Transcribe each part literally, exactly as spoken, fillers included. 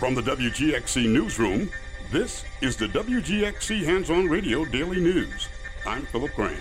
From the W G X C Newsroom, this is the W G X C Hands-On Radio Daily News. I'm Philip Grant.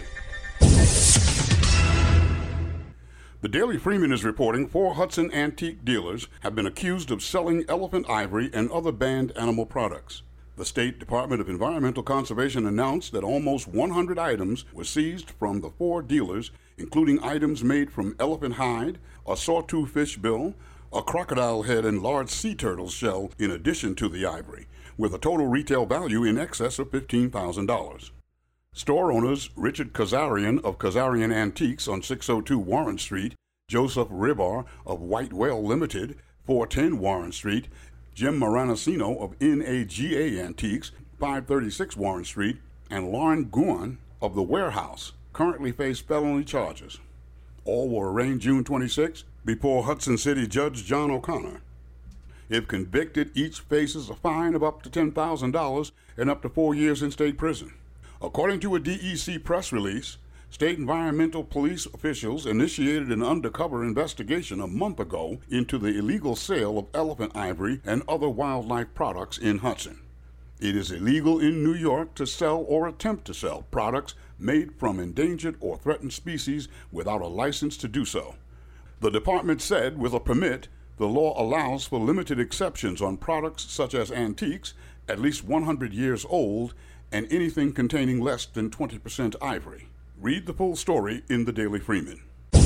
The Daily Freeman is reporting four Hudson antique dealers have been accused of selling elephant ivory and other banned animal products. The State Department of Environmental Conservation announced that almost one hundred items were seized from the four dealers, including items made from elephant hide, a sawtooth fish bill, a crocodile head, and large sea turtle shell in addition to the ivory, with a total retail value in excess of fifteen thousand dollars. Store owners Richard Kazarian of Kazarian Antiques on six oh two Warren Street, Joseph Ribar of White Whale Limited, four ten Warren Street, Jim Maranacino of N A G A Antiques, five thirty-six Warren Street, and Lauren Guan of The Warehouse currently face felony charges. All were arraigned June twenty-sixth before Hudson City Judge John O'Connor. If convicted, each faces a fine of up to ten thousand dollars and up to four years in state prison. According to a D E C press release, state environmental police officials initiated an undercover investigation a month ago into the illegal sale of elephant ivory and other wildlife products in Hudson. It is illegal in New York to sell or attempt to sell products made from endangered or threatened species without a license to do so. The department said with a permit, the law allows for limited exceptions on products such as antiques, at least one hundred years old, and anything containing less than twenty percent ivory. Read the full story in the Daily Freeman.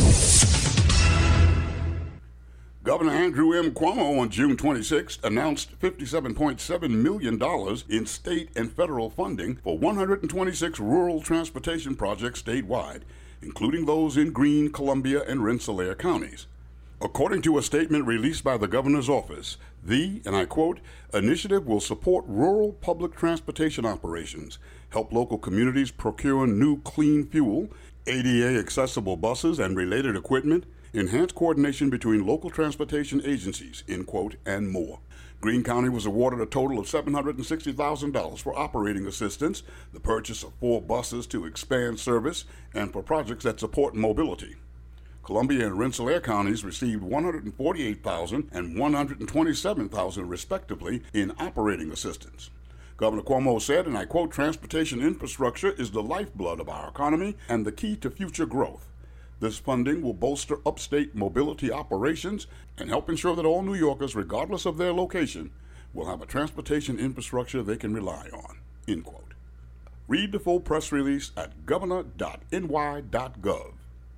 Governor Andrew M. Cuomo on June twenty-sixth announced fifty-seven point seven million dollars in state and federal funding for one hundred twenty-six rural transportation projects statewide, including those in Greene, Columbia, and Rensselaer counties. According to a statement released by the governor's office, the, and I quote, initiative will support rural public transportation operations, help local communities procure new clean fuel, A D A-accessible buses and related equipment, enhance coordination between local transportation agencies, end quote, and more. Greene County was awarded a total of seven hundred sixty thousand dollars for operating assistance, the purchase of four buses to expand service, and for projects that support mobility. Columbia and Rensselaer counties received one hundred forty-eight thousand dollars and one hundred twenty-seven thousand dollars respectively in operating assistance. Governor Cuomo said, and I quote, transportation infrastructure is the lifeblood of our economy and the key to future growth. This funding will bolster upstate mobility operations and help ensure that all New Yorkers, regardless of their location, will have a transportation infrastructure they can rely on, end quote. Read the full press release at governor dot n y dot gov.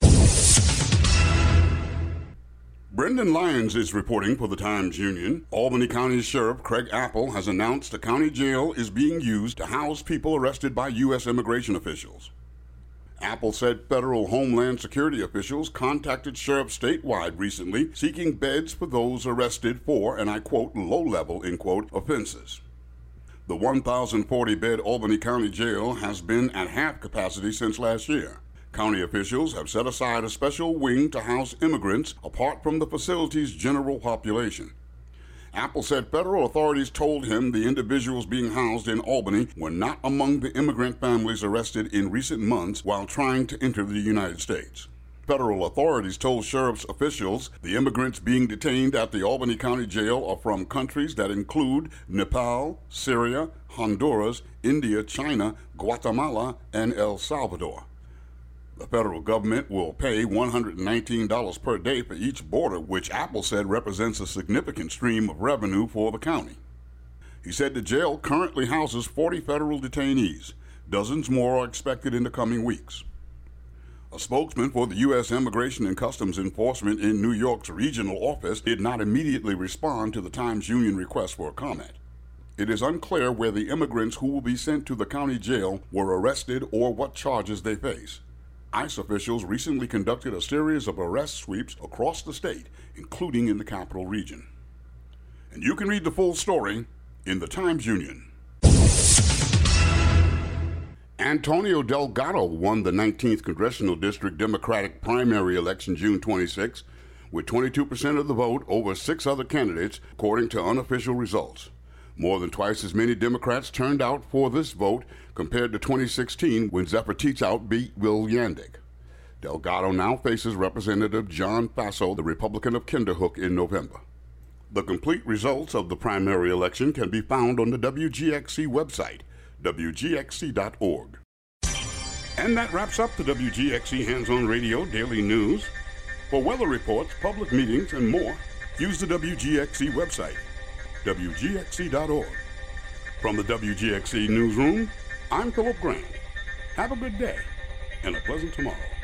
Brendan Lyons is reporting for the Times-Union. Albany County Sheriff Craig Apple has announced a county jail is being used to house people arrested by U S immigration officials. Apple said federal Homeland Security officials contacted sheriffs statewide recently seeking beds for those arrested for, and I quote, low-level, end quote, offenses. The one thousand forty bed Albany County Jail has been at half capacity since last year. County officials have set aside a special wing to house immigrants apart from the facility's general population. Apple said federal authorities told him the individuals being housed in Albany were not among the immigrant families arrested in recent months while trying to enter the United States. Federal authorities told sheriff's officials the immigrants being detained at the Albany County Jail are from countries that include Nepal, Syria, Honduras, India, China, Guatemala, and El Salvador. The federal government will pay one hundred nineteen dollars per day for each boarder, which Apple said represents a significant stream of revenue for the county. He said the jail currently houses forty federal detainees. Dozens more are expected in the coming weeks. A spokesman for the U S Immigration and Customs Enforcement in New York's regional office did not immediately respond to the Times-Union request for a comment. It is unclear where the immigrants who will be sent to the county jail were arrested or what charges they face. ICE officials recently conducted a series of arrest sweeps across the state, including in the capital region. And you can read the full story in the Times-Union. Antonio Delgado won the nineteenth Congressional District Democratic primary election June twenty-sixth with twenty-two percent of the vote over six other candidates, according to unofficial results. More than twice as many Democrats turned out for this vote compared to twenty sixteen when Zephyr Teachout beat Will Yandick. Delgado now faces Representative John Faso, the Republican of Kinderhook, in November. The complete results of the primary election can be found on the W G X C website, W G X C dot org. And that wraps up the W G X C Hands-On Radio Daily News. For weather reports, public meetings, and more, use the W G X C website, W G X C dot org. From the W G X C Newsroom, I'm Philip Grant. Have a good day and a pleasant tomorrow.